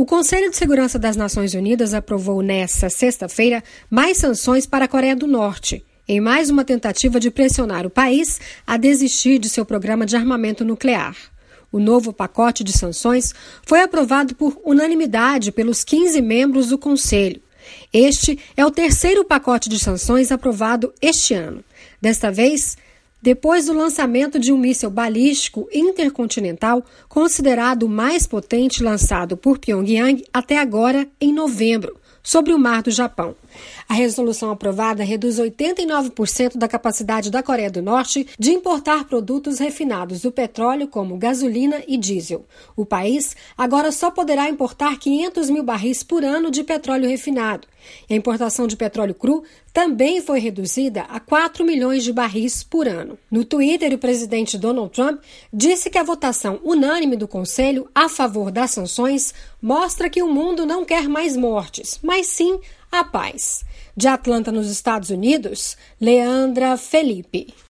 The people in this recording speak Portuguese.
O Conselho de Segurança das Nações Unidas aprovou nesta sexta-feira mais sanções para a Coreia do Norte, em mais uma tentativa de pressionar o país a desistir de seu programa de armamento nuclear. O novo pacote de sanções foi aprovado por unanimidade pelos 15 membros do Conselho. Este é o terceiro pacote de sanções aprovado este ano. Desta vez, depois do lançamento de um míssil balístico intercontinental, considerado o mais potente lançado por Pyongyang até agora, em novembro, sobre o mar do Japão. A resolução aprovada reduz 89% da capacidade da Coreia do Norte de importar produtos refinados do petróleo, como gasolina e diesel. O país agora só poderá importar 500 mil barris por ano de petróleo refinado. E a importação de petróleo cru também foi reduzida a 4 milhões de barris por ano. No Twitter, o presidente Donald Trump disse que a votação unânime do Conselho a favor das sanções mostra que o mundo não quer mais mortes, mas sim a paz. De Atlanta, nos Estados Unidos, Leandra Felipe.